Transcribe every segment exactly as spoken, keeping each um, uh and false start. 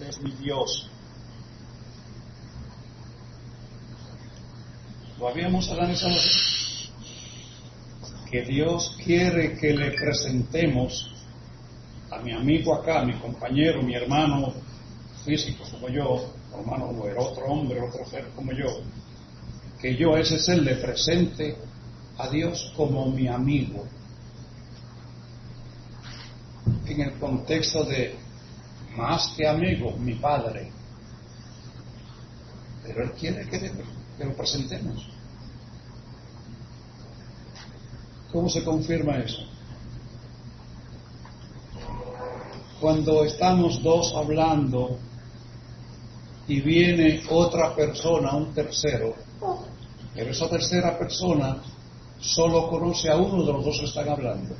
es mi Dios. Lo habíamos analizado, que Dios quiere que le presentemos a mi amigo acá, mi compañero, mi hermano físico como yo, hermano o el otro hombre, otro ser como yo, que yo a ese ser le presente a Dios como mi amigo, en el contexto de más que amigo, mi padre. Pero Él quiere que, le, que lo presentemos. ¿Cómo se confirma eso? Cuando estamos dos hablando y viene otra persona, un tercero, pero esa tercera persona solo conoce a uno de los dos que están hablando.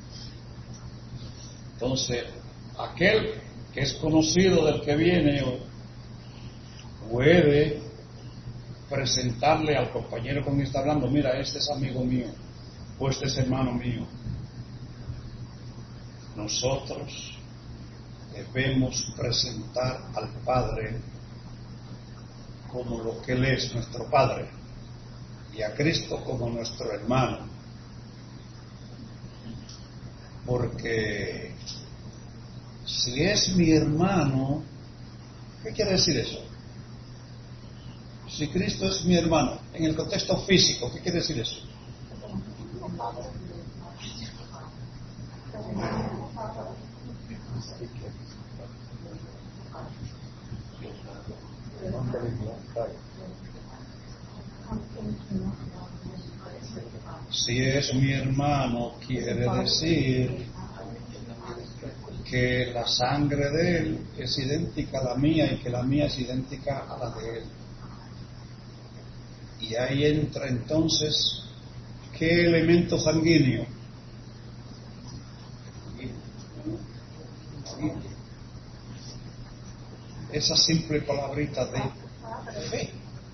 Entonces, aquel que es conocido del que viene puede presentarle al compañero con quien está hablando: mira, este es amigo mío, o este es hermano mío. Nosotros debemos presentar al Padre como lo que Él es, nuestro Padre, y a Cristo como nuestro hermano. Porque si es mi hermano, ¿qué quiere decir eso? Si Cristo es mi hermano, en el contexto físico, ¿qué quiere decir eso? Si es mi hermano, quiere decir que la sangre de él es idéntica a la mía y que la mía es idéntica a la de él. Y ahí entra entonces, ¿qué elemento sanguíneo? Esa simple palabrita de fe.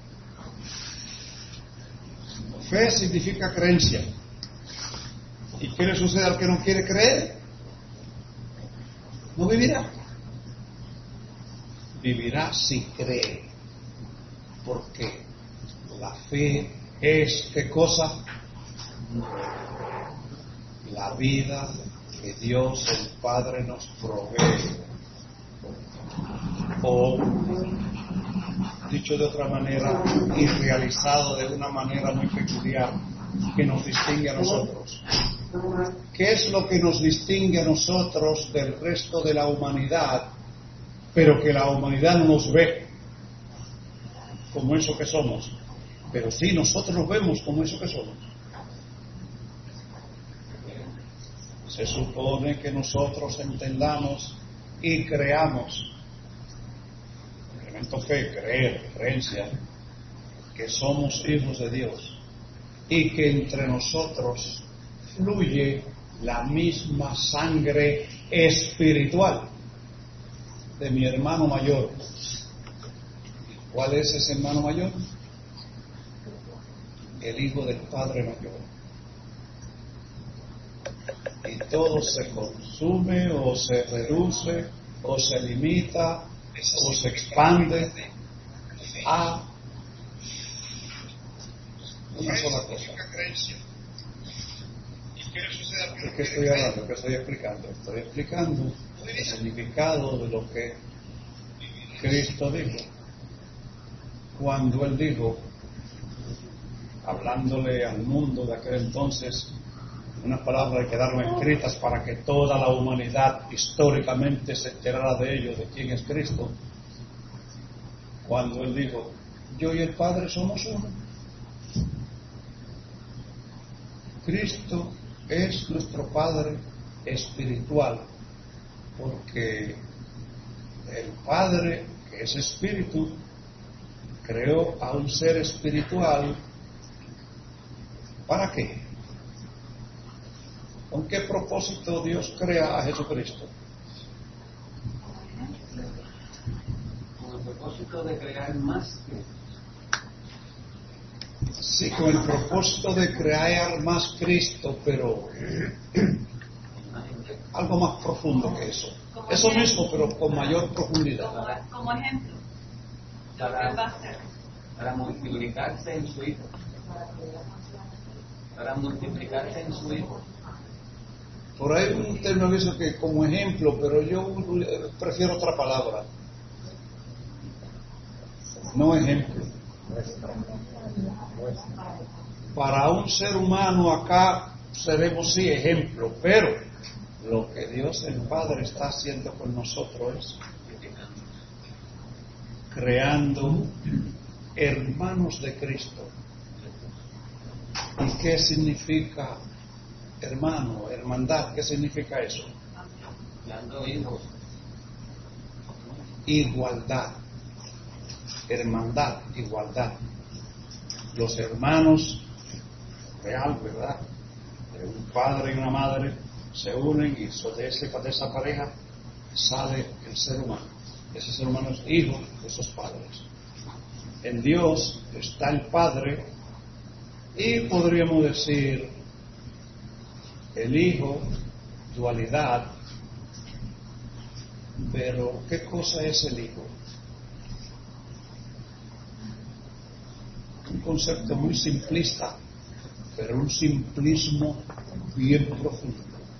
Fe significa creencia. ¿Y qué le sucede al que no quiere creer? No vivirá. Vivirá si cree. Porque la fe es, ¿qué cosa? La vida que Dios el Padre nos provee. O, dicho de otra manera, y realizado de una manera muy peculiar, que nos distingue a nosotros. ¿Qué es lo que nos distingue a nosotros del resto de la humanidad, pero que la humanidad no nos ve como eso que somos? Pero sí, nosotros nos vemos como eso que somos. Se supone que nosotros entendamos y creamos, elemento fe, creer, creencia, que somos hijos de Dios y que entre nosotros fluye la misma sangre espiritual de mi hermano mayor. ¿Cuál es ese hermano mayor? El hijo del Padre mayor. Y todo se consume o se reduce o se limita o se expande a una sola cosa. ¿De qué estoy hablando? ¿Qué estoy explicando? Estoy explicando el significado de lo que Cristo dijo cuando Él dijo, hablándole al mundo de aquel entonces, unas palabras que quedaron escritas para que toda la humanidad históricamente se enterara de ello, de quién es Cristo. Cuando Él dijo, yo y el Padre somos uno. Cristo es nuestro Padre espiritual, porque el Padre, que es espíritu, creó a un ser espiritual. ¿Para qué? ¿Con qué propósito Dios crea a Jesucristo? Con el propósito de crear más. Sí, con el propósito de crear más Cristo, pero algo más profundo que eso. Eso mismo, pero con mayor profundidad. Como ejemplo, Para, ¿qué va a hacer? para multiplicarse en su hijo. Para multiplicarse en su hijo. Por ahí un término que dice que como ejemplo, pero yo prefiero otra palabra. No ejemplo. Para un ser humano acá seremos sí ejemplo, pero lo que Dios el Padre está haciendo con nosotros es creando hermanos de Cristo. ¿Y qué significa hermano, hermandad? ¿Qué significa eso? Dando hijos. Igualdad. Hermandad, igualdad. Los hermanos real, ¿verdad? De un padre y una madre se unen y de, ese, de esa pareja sale el ser humano. Ese ser humano es hijo de esos padres. En Dios está el Padre y podríamos decir el Hijo, dualidad, pero ¿qué cosa es el Hijo? Un concepto muy simplista, pero un simplismo bien profundo.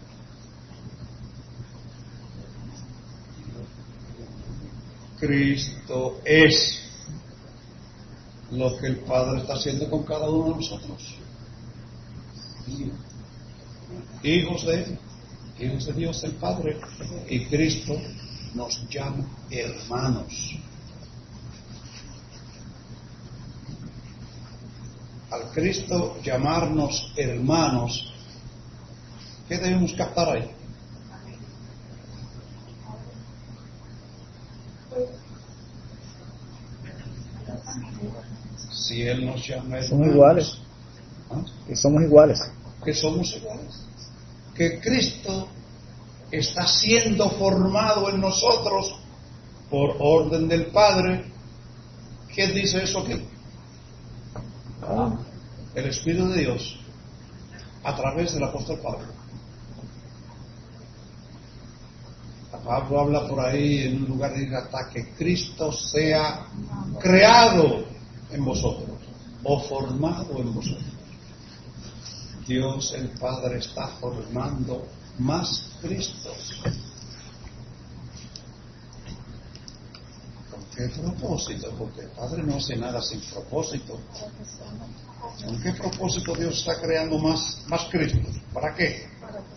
Cristo es lo que el Padre está haciendo con cada uno de nosotros. Hijos de Él, hijos de Dios el Padre, y Cristo nos llama hermanos. Al Cristo llamarnos hermanos, ¿qué debemos captar ahí? Si Él nos llama hermanos, somos iguales. ¿ah? Y somos iguales. Que somos iguales. Que Cristo está siendo formado en nosotros por orden del Padre. ¿Quién dice eso aquí? Ah. El Espíritu de Dios a través del apóstol Pablo. Pablo habla por ahí en un lugar de hasta que Cristo sea creado en vosotros o formado en vosotros. Dios el Padre está formando más Cristos. ¿Con qué propósito? Porque el Padre no hace nada sin propósito. ¿Con qué propósito Dios está creando más, más Cristos? ¿Para qué?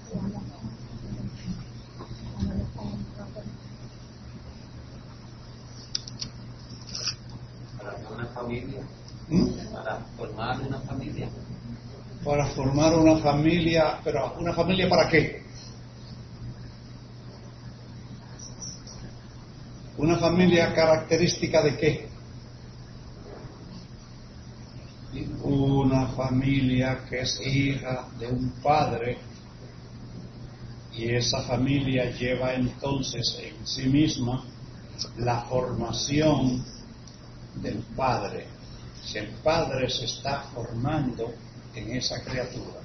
Para una familia. ¿Mm? Para formar una familia. Para formar una familia, pero ¿una familia para qué? ¿Una familia característica de qué? Una familia que es hija de un padre y esa familia lleva entonces en sí misma la formación del padre. Si el padre se está formando en esa criatura.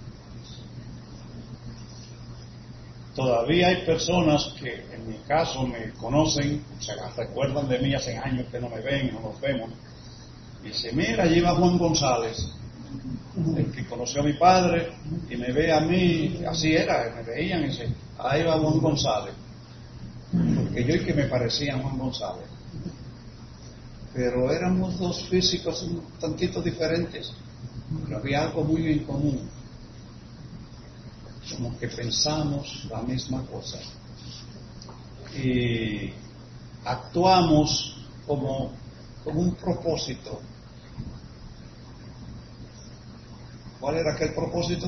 Todavía hay personas que en mi caso me conocen, se recuerdan de mí hace años que no me ven, no nos vemos, y dicen, mira, allí va Juan González, el que conoció a mi padre y me ve a mí, así era, me veían y dicen, ahí va Juan González, porque yo y que me parecía Juan González, pero éramos dos físicos un tantito diferentes. Pero había algo muy en común, como que pensamos la misma cosa y actuamos como, como un propósito. ¿Cuál era aquel propósito?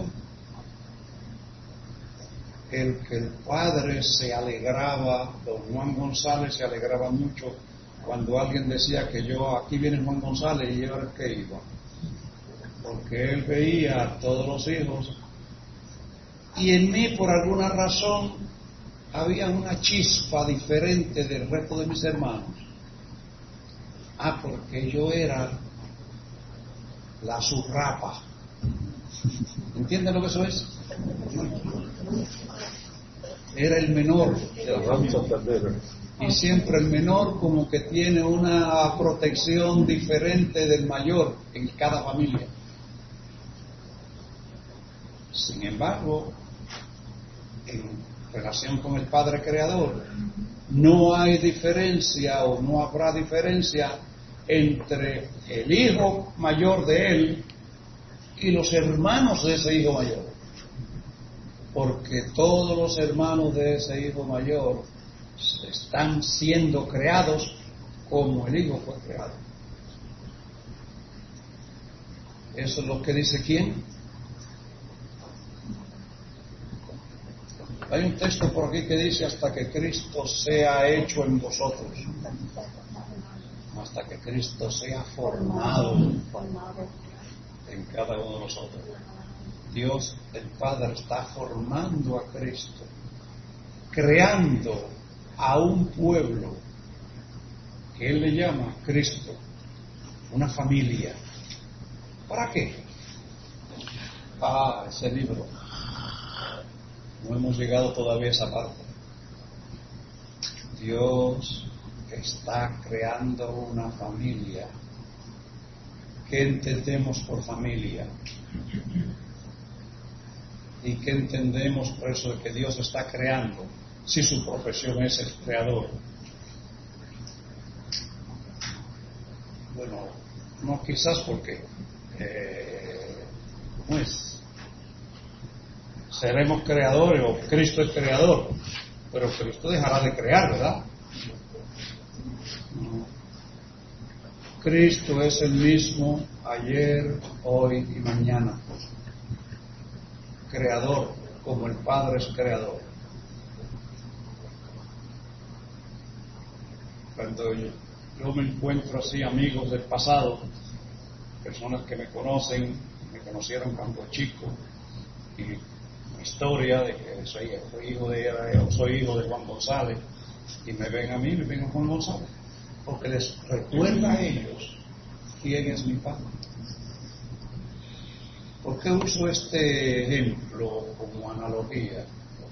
El que el padre se alegraba, don Juan González se alegraba mucho cuando alguien decía que yo, aquí viene Juan González, y yo era el que iba. Porque él veía a todos los hijos y en mí por alguna razón había una chispa diferente del resto de mis hermanos. Ah, porque yo era la zurrapa. ¿Entienden lo que eso es? era el menor de la familia. Y siempre el menor como que tiene una protección diferente del mayor en cada familia. Sin embargo, en relación con el Padre Creador, no hay diferencia o no habrá diferencia entre el hijo mayor de él y los hermanos de ese hijo mayor, porque todos los hermanos de ese hijo mayor están siendo creados como el hijo fue creado. Eso es lo que dice ¿quién? Hay un texto por aquí que dice hasta que Cristo sea hecho en vosotros, hasta que Cristo sea formado en cada uno de nosotros. Dios el Padre está formando a Cristo, creando a un pueblo que Él le llama Cristo, una familia. ¿Para qué? Ah, ese libro. No hemos llegado todavía a esa parte. Dios está creando una familia. ¿Qué entendemos por familia? ¿Y qué entendemos por eso de que Dios está creando si su profesión es el creador? Bueno, no quizás porque eh, ¿cómo es? Seremos creadores o Cristo es creador, pero Cristo dejará de crear, ¿verdad? No. Cristo es el mismo ayer, hoy y mañana, creador, como el Padre es creador. Cuando yo, yo me encuentro así, amigos del pasado, personas que me conocen, me conocieron cuando chico, y historia de que soy, soy hijo de soy hijo de Juan González, y me ven a mí, me ven a Juan González, porque les recuerda a ellos quién es mi padre. ¿Por qué uso este ejemplo como analogía?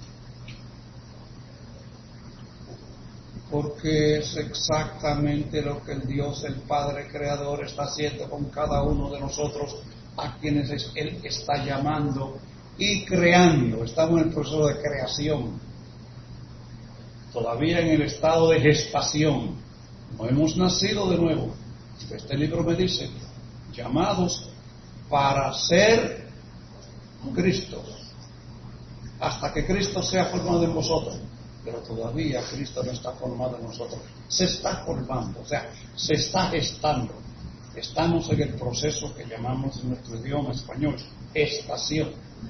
Porque es exactamente lo que el Dios, el Padre Creador, está haciendo con cada uno de nosotros, a quienes Él está llamando y creando. Estamos en el proceso de creación, todavía en el estado de gestación. No hemos nacido de nuevo. Este libro me dice, llamados para ser Cristo, hasta que Cristo sea formado en vosotros. Pero todavía Cristo no está formado en nosotros. Se está formando, o sea, se está gestando. Estamos en el proceso que llamamos en nuestro idioma español gestación.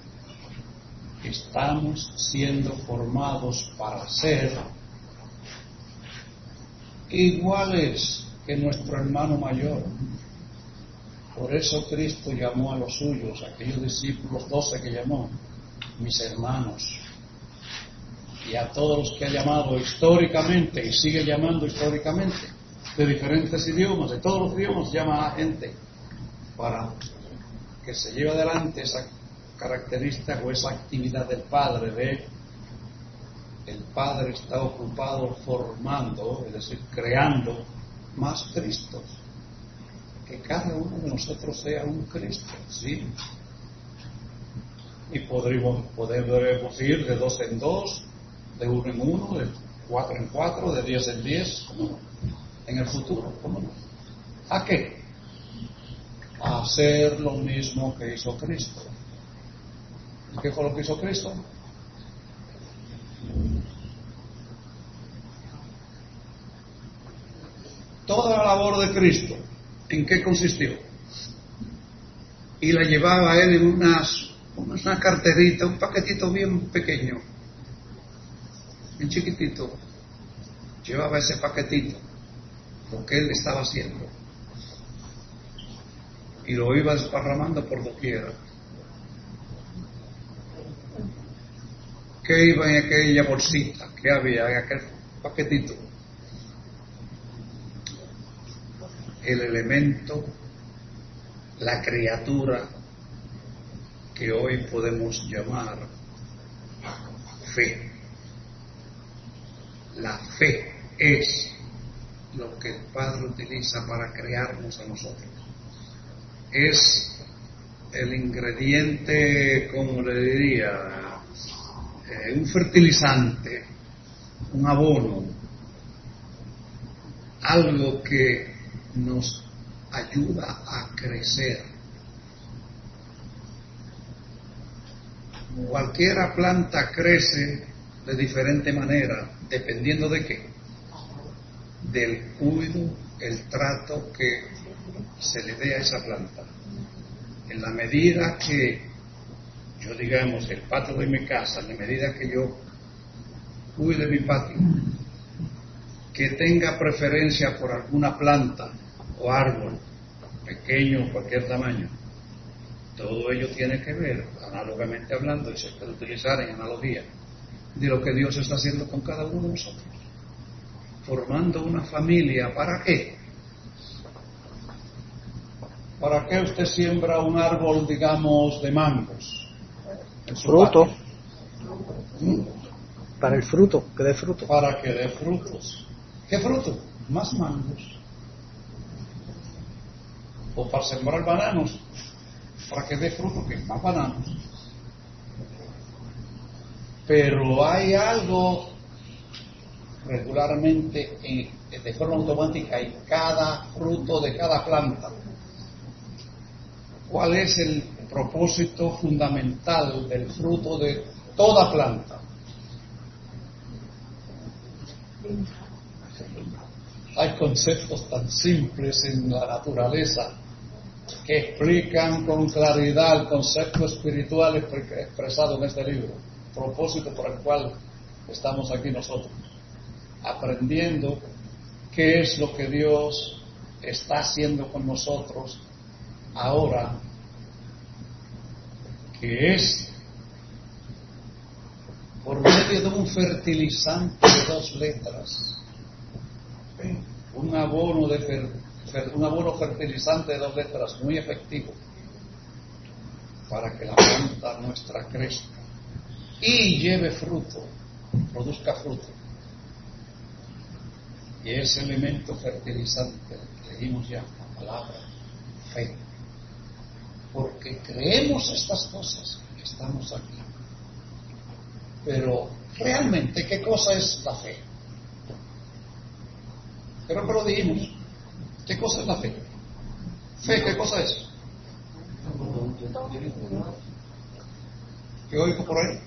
Estamos siendo formados para ser iguales que nuestro hermano mayor. Por eso Cristo llamó a los suyos, a aquellos discípulos doce que llamó, mis hermanos. Y a todos los que ha llamado históricamente y sigue llamando históricamente, de diferentes idiomas, de todos los idiomas, llama a gente para que se lleve adelante esa característica o esa actividad del Padre. De el Padre está ocupado formando, es decir, creando más Cristos, que cada uno de nosotros sea un Cristo, ¿sí? Y podremos, podremos ir de dos en dos, de uno en uno, de cuatro en cuatro, de diez en diez, ¿cómo no? En el futuro, ¿cómo no? ¿A qué? A hacer lo mismo que hizo Cristo. ¿Y qué fue lo que hizo Cristo? Toda la labor de Cristo, ¿en qué consistió? Y la llevaba a él en unas, una carterita, un paquetito bien pequeño, bien chiquitito. Llevaba ese paquetito, lo que él estaba haciendo, y lo iba desparramando por doquiera. ¿Qué iba en aquella bolsita? ¿Qué había en aquel paquetito? El elemento, la criatura que hoy podemos llamar fe. La fe es lo que el Padre utiliza para crearnos a nosotros. Es el ingrediente, como le diría, eh, un fertilizante, un abono, algo que nos ayuda a crecer. Cualquiera planta crece de diferente manera, dependiendo de qué, del cuidado, el trato que se le dé a esa planta. En la medida que yo, digamos, el patio de mi casa, en la medida que yo cuide mi patio, que tenga preferencia por alguna planta o árbol, pequeño o cualquier tamaño, todo ello tiene que ver, análogamente hablando, y se puede utilizar en analogía, de lo que Dios está haciendo con cada uno de nosotros. Formando una familia, ¿para qué? ¿Para qué usted siembra un árbol, digamos, de mangos? En su Fruto. patio? Para el fruto, que dé fruto. Para que dé frutos. ¿Qué fruto? Más mangos. O para sembrar bananos, para que dé fruto, que más bananos. Pero hay algo regularmente en, de forma automática en cada fruto de cada planta. ¿Cuál es el propósito fundamental del fruto de toda planta? Hay conceptos tan simples en la naturaleza que explican con claridad el concepto espiritual expresado en este libro, propósito por el cual estamos aquí nosotros, aprendiendo qué es lo que Dios está haciendo con nosotros ahora, que es por medio de un fertilizante de dos letras, un abono de fer, fer, un abono fertilizante de dos letras muy efectivo para que la planta nuestra crezca y lleve fruto, produzca fruto. Y ese elemento fertilizante que leímos ya, la palabra fe, porque creemos estas cosas, estamos aquí. Pero realmente, ¿qué cosa es la fe? Creo que lo dijimos. ¿Qué cosa es la fe? Fe, ¿qué cosa es? ¿Qué oigo por ahí?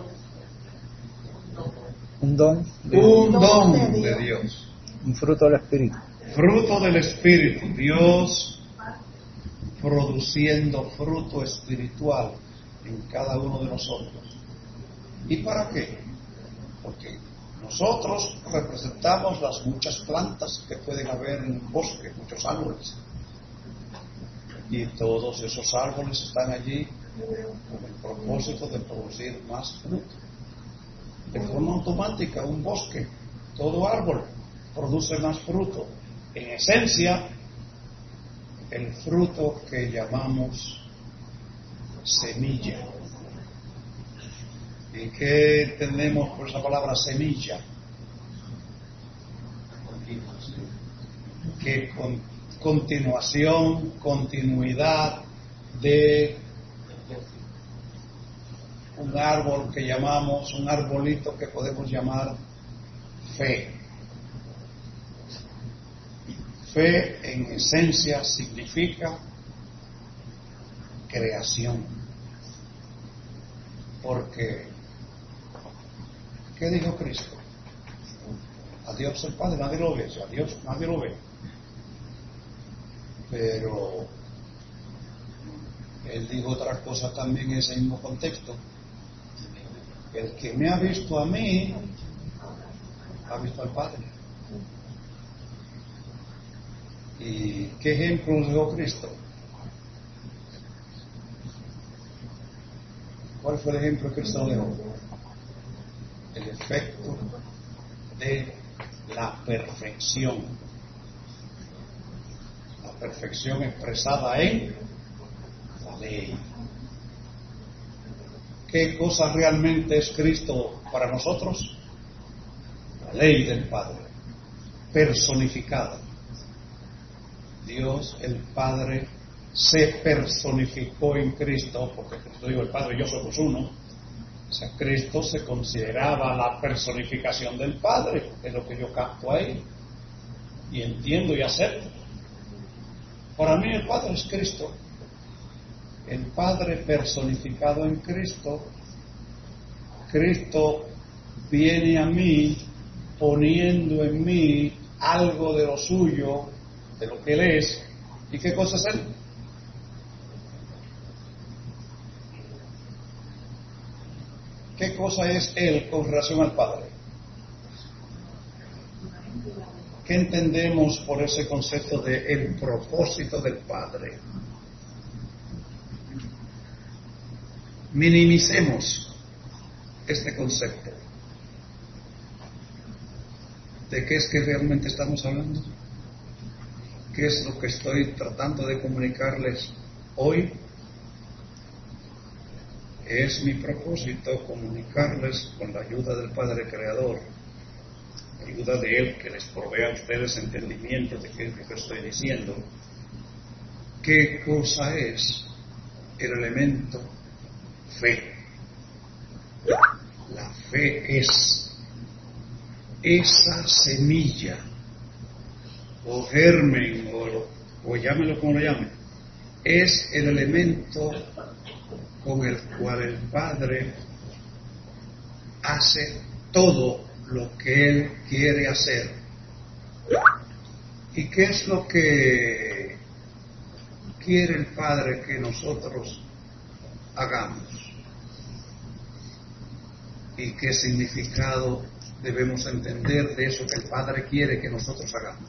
Un don. De, Un don de Dios. Un fruto del Espíritu. Fruto del Espíritu. Dios produciendo fruto espiritual en cada uno de nosotros. ¿Y para qué? Porque nosotros representamos las muchas plantas que pueden haber en un bosque, muchos árboles. Y todos esos árboles están allí con el propósito de producir más fruto. De forma automática, un bosque, todo árbol produce más fruto. En esencia, el fruto que llamamos semilla. ¿Y qué entendemos por esa palabra semilla? Que con continuación, continuidad de un árbol que llamamos, un arbolito que podemos llamar fe. Fe en esencia significa creación. Porque, ¿qué dijo Cristo? A Dios el Padre nadie lo ve, a Dios nadie lo ve. Pero Él dijo otra cosa también en ese mismo contexto. El que me ha visto a mí, ha visto al Padre. ¿Y qué ejemplo nos dio Cristo? ¿Cuál fue el ejemplo que Cristo dejó? El efecto de la perfección. La perfección expresada en la ley. ¿Qué cosa realmente es Cristo para nosotros? ley del Padre, personificada. Dios el Padre se personificó en Cristo, porque Cristo dijo, el Padre y yo somos uno. O sea, Cristo se consideraba la personificación del Padre, es lo que yo capto ahí, y entiendo y acepto. Para mí el Padre es Cristo, el Padre personificado en Cristo. Cristo viene a mí poniendo en mí algo de lo suyo, de lo que Él es. ¿Y qué cosa es Él? ¿Qué cosa es Él con relación al Padre? ¿Qué entendemos por ese concepto de el propósito del Padre? Minimicemos este concepto. ¿De qué es que realmente estamos hablando? ¿Qué es lo que estoy tratando de comunicarles hoy? Es mi propósito comunicarles, con la ayuda del Padre Creador, la ayuda de Él que les provea a ustedes entendimiento de qué es lo que estoy diciendo, qué cosa es el elemento fe. La fe es esa semilla o germen o, o llámelo como lo llamen, es el elemento con el cual el Padre hace todo lo que Él quiere hacer. ¿Y qué es lo que quiere el Padre que nosotros hagamos? ¿Y qué significado debemos entender de eso que el Padre quiere que nosotros hagamos?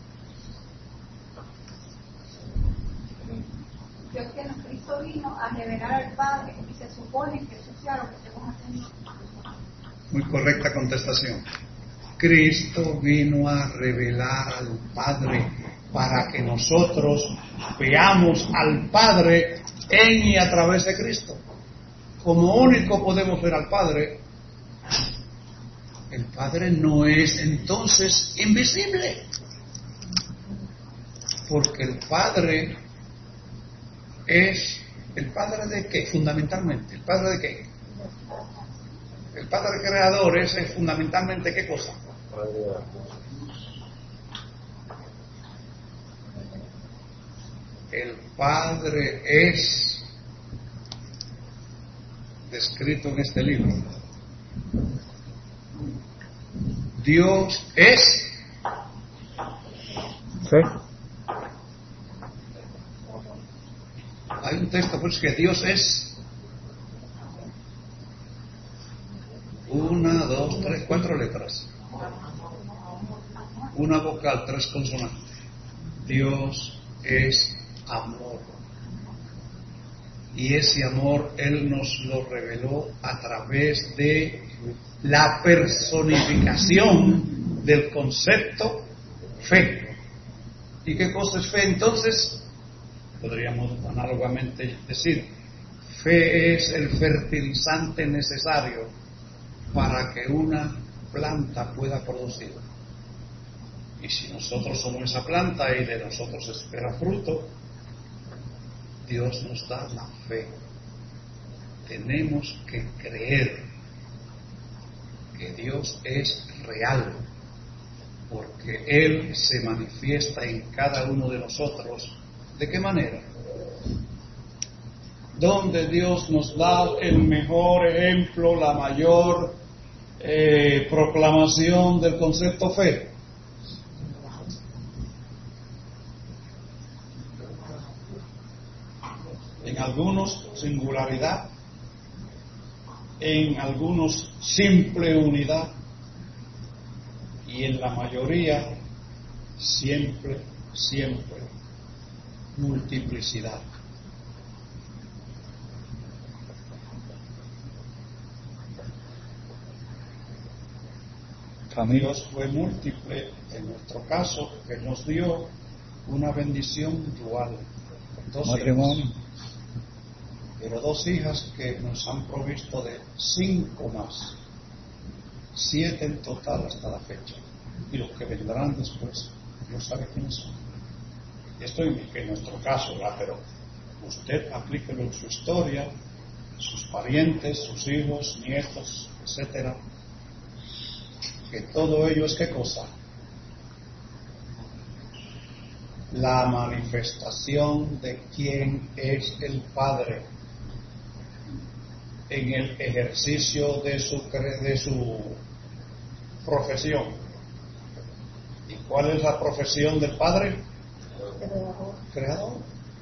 Dios que en Cristo vino a revelar al Padre y se supone que eso sea lo que estamos haciendo. Muy correcta contestación. Cristo vino a revelar al Padre para que nosotros veamos al Padre en y a través de Cristo. Como único podemos ver al Padre, el Padre no es entonces invisible, porque el Padre es el Padre de qué, fundamentalmente, el Padre de qué, el Padre creador es fundamentalmente qué cosa. El Padre es descrito en este libro. Dios es fe. Hay un texto pues que Dios es una, dos, tres, cuatro letras, una vocal, tres consonantes. Dios es amor, y ese amor Él nos lo reveló a través de la personificación del concepto fe. ¿Y qué cosa es fe entonces? Podríamos análogamente decir, fe es el fertilizante necesario para que una planta pueda producir. Y si nosotros somos esa planta y de nosotros se espera fruto, Dios nos da la fe. Tenemos que creer que Dios es real, porque Él se manifiesta en cada uno de nosotros. ¿De qué manera? Donde Dios nos da el mejor ejemplo, la mayor eh, proclamación del concepto fe. En algunos singularidad, en algunos simple unidad, y en la mayoría siempre, siempre multiplicidad. Dios fue múltiple en nuestro caso, que nos dio una bendición dual, dos Matrimonio. hijas, pero dos hijas que nos han provisto de cinco más, siete en total hasta la fecha. y los que vendrán después, Dios sabe quiénes son. Esto en, en nuestro caso, ¿verdad? Pero usted aplíquelo en su historia, sus parientes, sus hijos, nietos, etcétera. Que todo ello es ¿qué cosa? La manifestación de quién es el Padre en el ejercicio de su, de su profesión. ¿Y cuál es la profesión del Padre? Creador. Creador.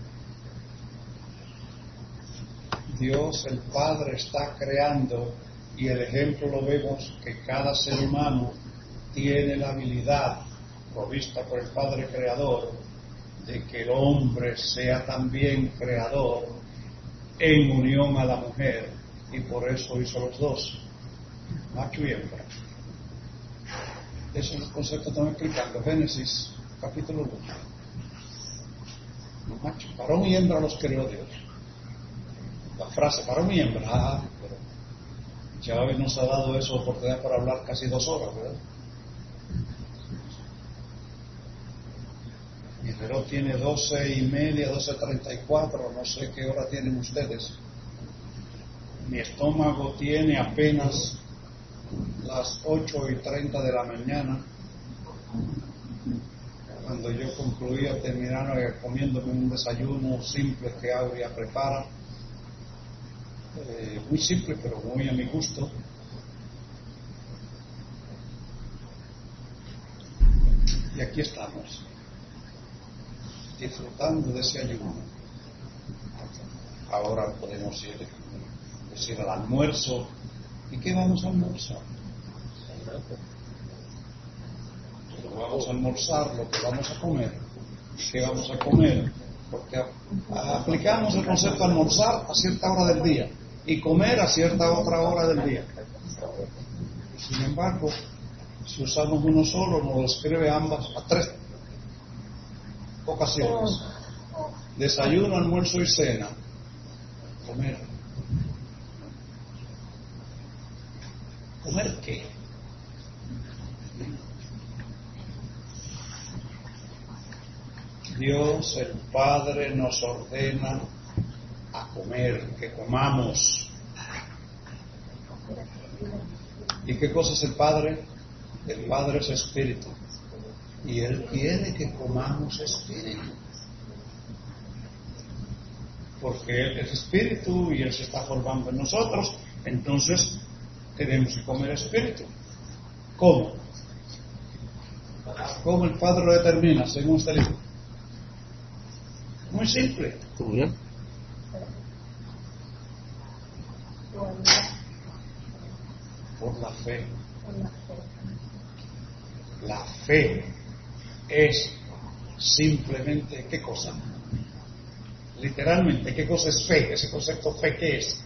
Dios el Padre está creando, y el ejemplo lo vemos que cada ser humano tiene la habilidad provista por el Padre Creador de que el hombre sea también creador en unión a la mujer, y por eso hizo los dos, macho y hembra. Eso es el concepto que estamos explicando, Génesis capítulo uno. Los machos, varón y hembra los creó Dios. La frase varón y hembra, ah, pero ya hoy nos ha dado eso oportunidad para hablar casi dos horas, ¿verdad? Mi reloj tiene doce y media, doce treinta y cuatro, no sé qué hora tienen ustedes. Mi estómago tiene apenas las ocho y treinta de la mañana, cuando yo concluía terminar comiéndome un desayuno simple que Aurea prepara, eh, muy simple pero muy a mi gusto. Y aquí estamos, disfrutando de ese ayuno. Ahora podemos ir, decir al almuerzo. ¿Y qué vamos a almorzar? Lo vamos a almorzar, lo que vamos a comer. ¿Qué vamos a comer? Porque a, a, aplicamos el concepto de almorzar a cierta hora del día y comer a cierta otra hora del día. Sin embargo, si usamos uno solo, nos describe ambas a tres ocasiones: desayuno, almuerzo y cena. Comer. ¿Comer qué? Dios el Padre nos ordena a comer, que comamos. ¿Y qué cosa es el Padre? El Padre es espíritu, y Él quiere que comamos espíritu, porque Él es espíritu y Él se está formando en nosotros. Entonces tenemos que comer espíritu. ¿Cómo? ¿Cómo el Padre lo determina según este libro? Muy simple. Por la fe. La fe es simplemente, ¿qué cosa? Literalmente, ¿qué cosa es fe? Ese concepto fe, ¿qué es?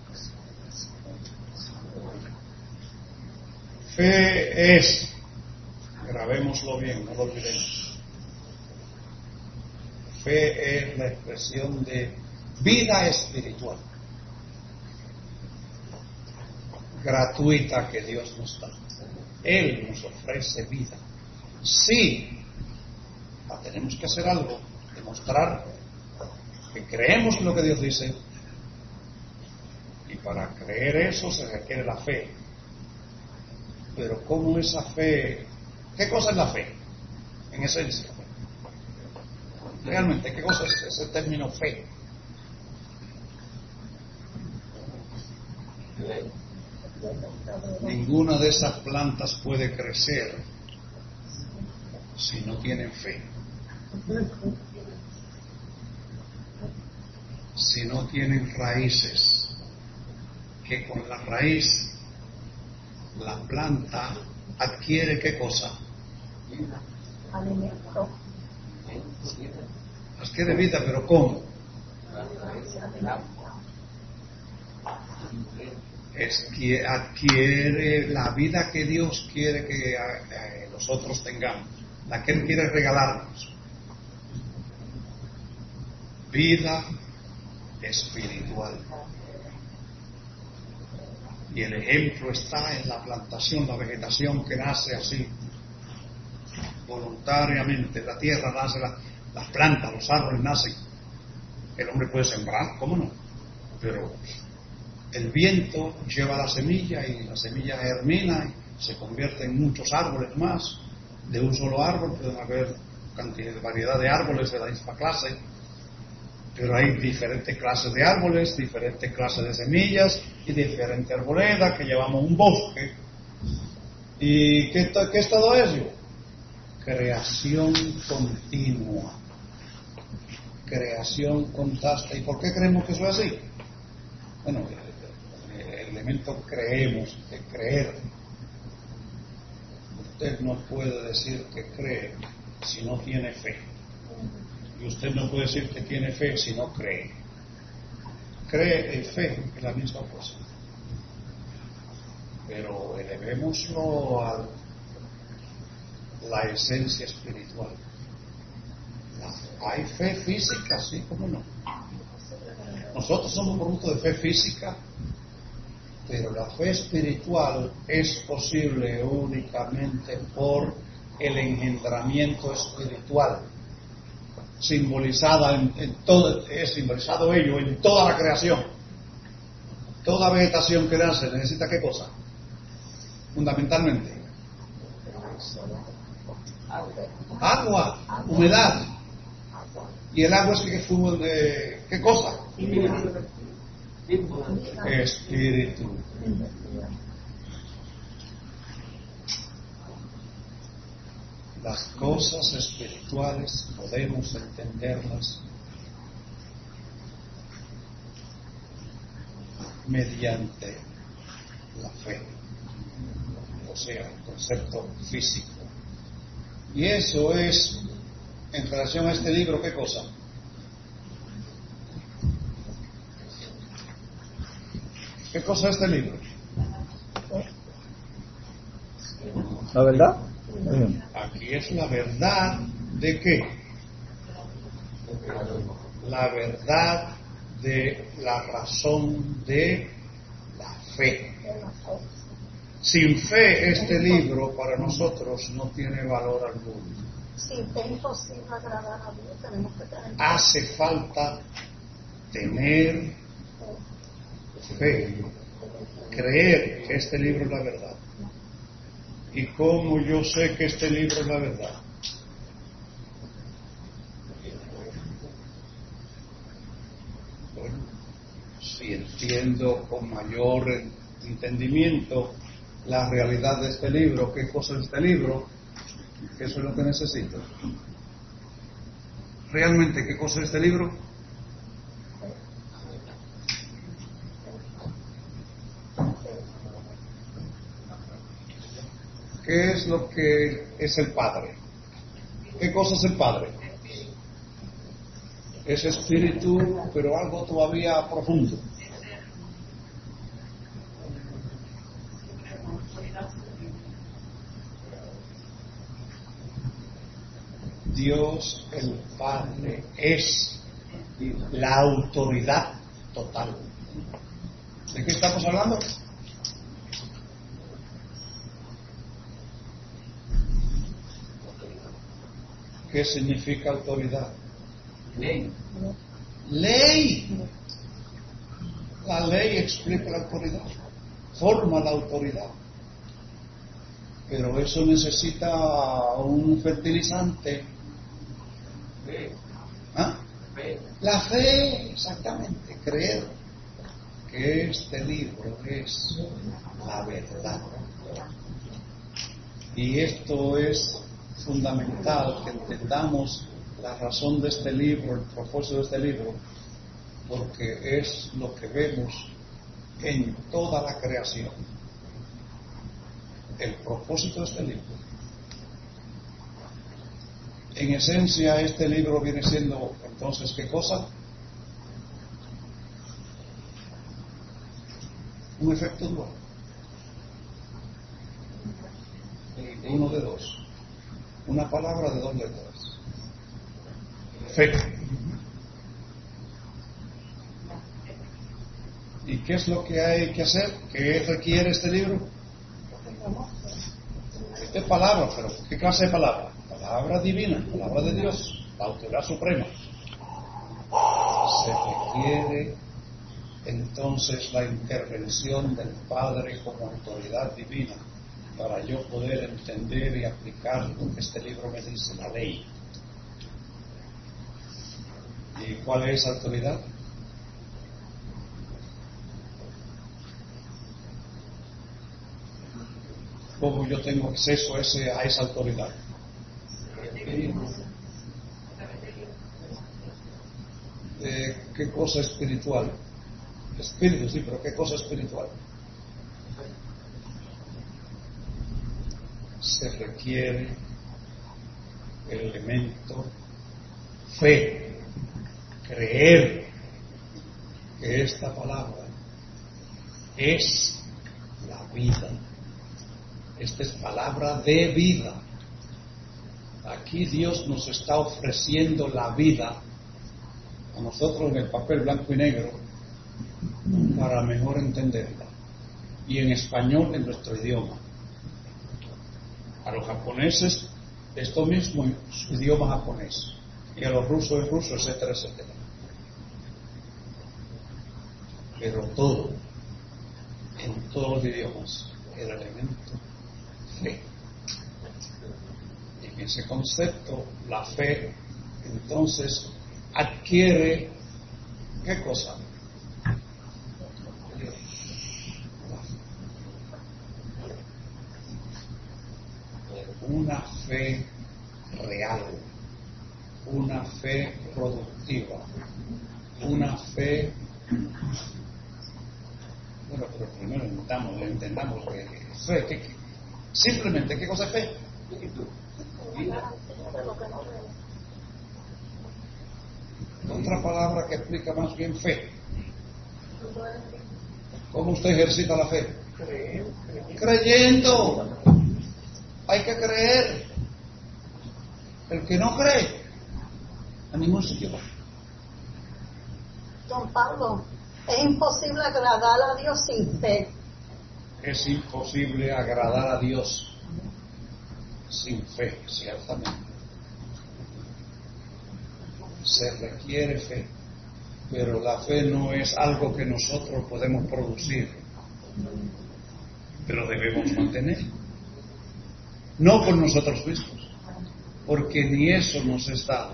Fe es, grabémoslo bien, no lo olvidemos. Fe es la expresión de vida espiritual gratuita que Dios nos da. Él nos ofrece vida. Sí, tenemos que hacer algo, demostrar que creemos en lo que Dios dice, y para creer eso se requiere la fe. Pero ¿cómo esa fe? ¿Qué cosa es la fe? En esencia, realmente, ¿qué cosa es ese término fe? Ninguna de esas plantas puede crecer si no tienen fe, si no tienen raíces, que con la raíz la planta adquiere ¿qué cosa? Alimento. Adquiere vida, pero ¿cómo? Es que adquiere la vida que Dios quiere que eh, nosotros tengamos, la que Él quiere regalarnos. Vida espiritual. Y el ejemplo está en la plantación, la vegetación que nace así, voluntariamente. La tierra nace, la, las plantas, los árboles nacen. El hombre puede sembrar, ¿cómo no? Pero el viento lleva la semilla y la semilla germina y se convierte en muchos árboles más. De un solo árbol pueden haber cantidad de variedad de árboles de la misma clase, pero hay diferentes clases de árboles, diferentes clases de semillas y diferentes arboledas que llevamos un bosque. ¿Y qué, qué es todo eso? Creación continua. Creación constante. ¿Y por qué creemos que eso es así? Bueno, el, el elemento creemos, de creer. Usted no puede decir que cree si no tiene fe. Y usted no puede decir que tiene fe si no cree. Cree y fe es la misma cosa. Pero elevémoslo a la esencia espiritual. Hay fe física, sí, cómo no. Nosotros somos producto de fe física, pero la fe espiritual es posible únicamente por el engendramiento espiritual, simbolizada en, en todo, es simbolizado ello en toda la creación. Toda vegetación que nace necesita ¿qué cosa? Fundamentalmente agua, humedad. Y el agua es que fue de ¿qué cosa? Espíritu. Las cosas espirituales podemos entenderlas mediante la fe, o sea, el concepto físico. Y eso es, en relación a este libro, ¿qué cosa? ¿Qué cosa es este libro? ¿La verdad? Aquí es la verdad de qué? La verdad de la razón de la fe. Sin fe este libro para nosotros no tiene valor alguno. Sí, es imposible agradar a Dios, tenemos que tener. Hace falta tener fe, creer que este libro es la verdad. ¿Y cómo yo sé que este libro es la verdad? Bueno, si entiendo con mayor entendimiento la realidad de este libro, qué cosa es este libro, que eso es lo que necesito. ¿Realmente qué cosa es este libro? ¿Qué es lo que es el Padre? ¿Qué cosa es el Padre? Es espíritu, pero algo todavía profundo. Dios el Padre es la autoridad total. ¿De qué estamos hablando? ¿Qué significa autoridad? Ley. Ley. La ley explica la autoridad, forma la autoridad. Pero eso necesita un fertilizante. Fe. ¿Ah? Fe. La fe, exactamente, creer que este libro es la verdad. Y esto es fundamental, que entendamos la razón de este libro, el propósito de este libro, porque es lo que vemos en toda la creación. El propósito de este libro. En esencia, este libro viene siendo, entonces, ¿qué cosa? Un efecto dual. Uno de dos. Una palabra de dos letras. Fe. ¿Y qué es lo que hay que hacer? ¿Qué requiere este libro? Es palabra, pero ¿qué clase de palabra? Palabra palabra divina, palabra de Dios, la autoridad suprema, se requiere entonces la intervención del Padre como autoridad divina para yo poder entender y aplicar lo que este libro me dice, la ley. ¿Y cuál es esa autoridad? ¿Cómo yo tengo acceso a, ese, a esa autoridad? Eh, ¿Qué cosa espiritual? Espíritu, sí, pero ¿qué cosa espiritual? Se requiere el elemento fe, creer que esta palabra es la vida. Esta es palabra de vida. Aquí Dios nos está ofreciendo la vida a nosotros en el papel blanco y negro para mejor entenderla. Y en español, en nuestro idioma. A los japoneses, esto mismo en su idioma japonés. Y a los rusos en ruso, etcétera, etcétera. Pero todo, en todos los idiomas, el elemento fe. Y en ese concepto, la fe, entonces, adquiere, ¿qué cosa? Una fe real, una fe productiva, una fe, bueno, pero primero entendamos, entendamos que fe, que, que, simplemente, ¿qué cosa es fe? Otra palabra que explica más bien fe. ¿Cómo usted ejercita la fe? Creyendo. Hay que creer. El que no cree, a ningún sitio va. Don Pablo, es imposible agradar a Dios sin fe. Es imposible agradar a Dios sin fe, ciertamente. Se requiere fe, pero la fe no es algo que nosotros podemos producir, pero debemos mantener. No por nosotros mismos, porque ni eso nos es dado.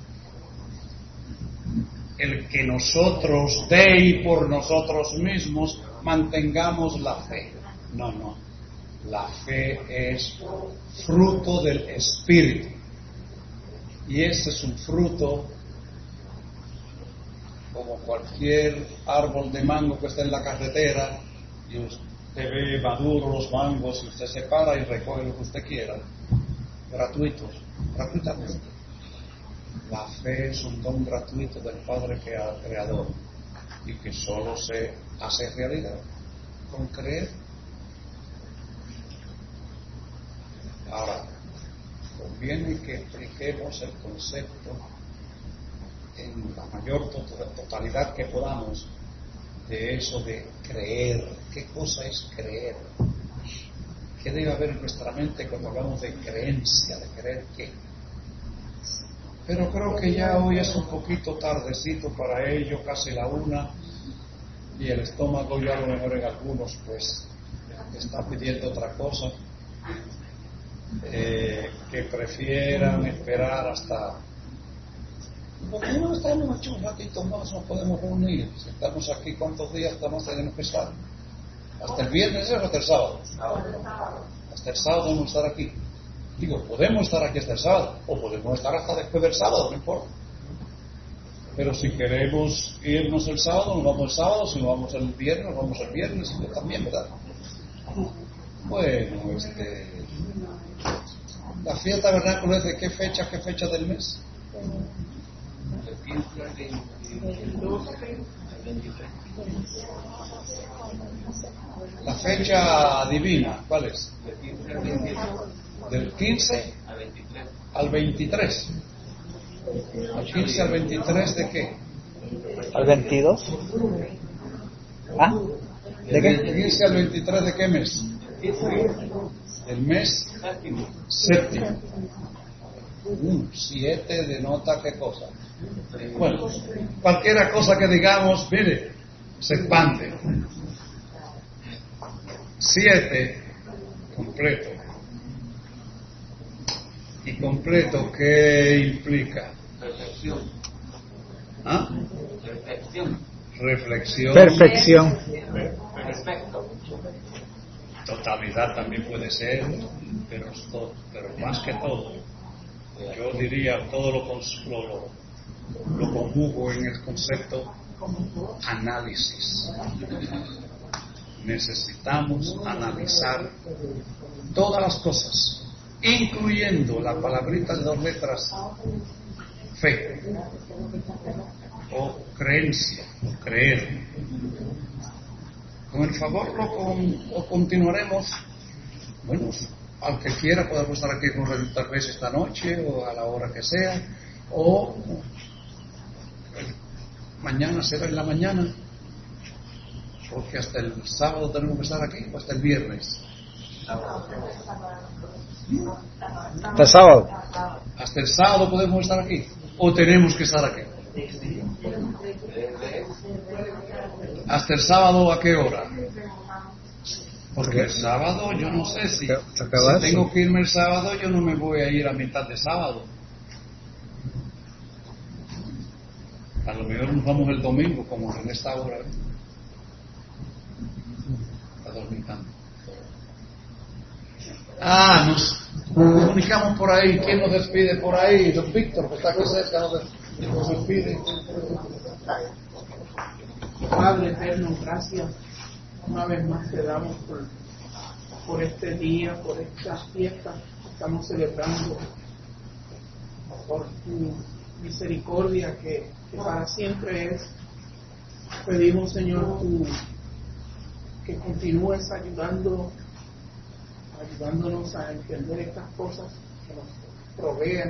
El que nosotros de y por nosotros mismos mantengamos la fe. No, no. La fe es fruto del Espíritu. Y ese es un fruto como cualquier árbol de mango que está en la carretera y usted ve maduros los mangos y usted se para y recoge lo que usted quiera, gratuitos, gratuitamente. La fe es un don gratuito del Padre Creador y que solo se hace realidad con creer. Ahora, conviene que expliquemos el concepto en la mayor totalidad que podamos de eso de creer. ¿Qué cosa es creer? ¿Qué debe haber en nuestra mente cuando hablamos de creencia, de creer qué? Pero creo que ya hoy es un poquito tardecito para ello, casi la una, y el estómago ya a lo mejor en algunos pues está pidiendo otra cosa, eh, que prefieran esperar hasta... ¿Por qué no estamos aquí un ratito más? No podemos reunir. Si estamos aquí, ¿cuántos días más tenemos que estar? ¿Hasta el viernes o hasta el sábado? Hasta el sábado vamos a estar aquí. Digo, podemos estar aquí hasta el sábado, o podemos estar hasta después del sábado, no importa. Pero si queremos irnos el sábado, nos vamos el sábado. Si nos vamos el viernes, nos vamos el viernes. Y yo también, ¿verdad? Bueno, este... La fiesta vernácula es de qué fecha, qué fecha del mes. La fecha divina, ¿cuál es? Del quince al veintitrés. ¿Al quince al veintitrés de qué? ¿Al veintidós? ¿Ah? ¿De qué? ¿Del quince al veintitrés de qué mes? El mes séptimo. Un siete denota qué cosa. Bueno, cualquiera cosa que digamos, mire, se expande. Siete, completo. ¿Y completo qué implica? Perfección. ¿Ah? Perfección. Reflexión. Perfección. Perfecto. Totalidad también puede ser, pero, esto, pero más que todo, yo diría todo lo, cons- lo, lo, lo conjugo en el concepto análisis. Necesitamos analizar todas las cosas, incluyendo la palabrita de dos letras, fe, o creencia, o creer. Con el favor lo, con, lo continuaremos. Bueno, al que quiera podemos estar aquí con él tal vez esta noche o a la hora que sea, o eh, mañana será en la mañana, porque hasta el sábado tenemos que estar aquí, o hasta el viernes. Hasta el sábado. Hasta el sábado podemos estar aquí, o tenemos que estar aquí. ¿Hasta el sábado a qué hora? Porque el sábado yo no sé si, si tengo que irme el sábado, yo no me voy a ir a mitad de sábado. A lo mejor nos vamos el domingo, como en esta hora. ¿eh? A dormitando. Ah, nos comunicamos por ahí. ¿Quién nos despide por ahí? Don Víctor, que está aquí cerca, nos des- nos despide. Padre eterno, gracias una vez más te damos por, por este día, por esta fiesta que estamos celebrando, por tu misericordia que, que para siempre es. Pedimos, Señor, tú que continúes ayudando, ayudándonos a entender estas cosas, que nos provea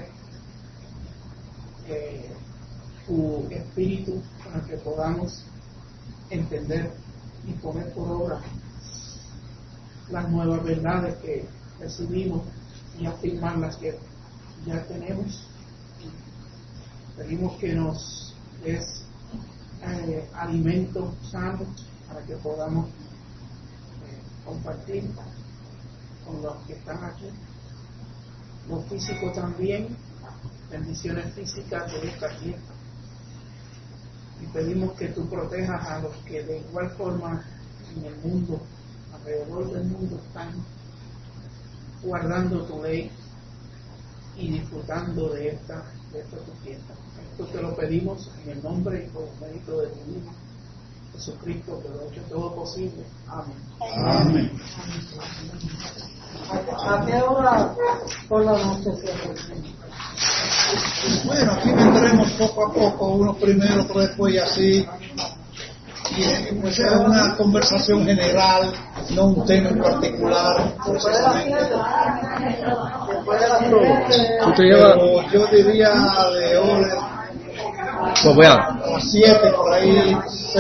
eh, tu espíritu para que podamos entender y poner por obra las nuevas verdades que recibimos y afirmar las que ya tenemos. Pedimos que nos des eh, alimento sano para que podamos eh, compartir con los que están aquí, lo físico también, bendiciones físicas de esta fiesta. Y pedimos que tú protejas a los que de igual forma en el mundo, alrededor del mundo, están guardando tu ley y disfrutando de esta, de esta tu fiesta. Esto te lo pedimos en el nombre y por el mérito de tu Hijo Jesucristo, que lo ha hecho todo posible. Amén. Amén. ¿A qué hora por la noche se hace? Bueno, aquí vendremos poco a poco, unos primero, otros después y así. Y pues es una conversación general, no un tema en particular, precisamente. Después de las siete. ¿Tú te llevas? Pero yo diría de hora Pues voy a... a las siete por ahí.